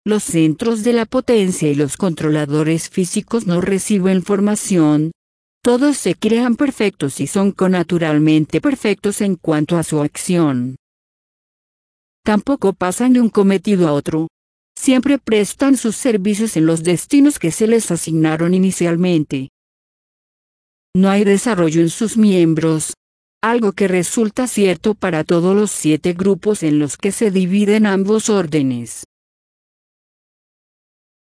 Los centros de la potencia y los controladores físicos no reciben formación. Todos se crean perfectos y son connaturalmente perfectos en cuanto a su acción. Tampoco pasan de un cometido a otro. Siempre prestan sus servicios en los destinos que se les asignaron inicialmente. No hay desarrollo en sus miembros, algo que resulta cierto para todos los 7 grupos en los que se dividen ambos órdenes.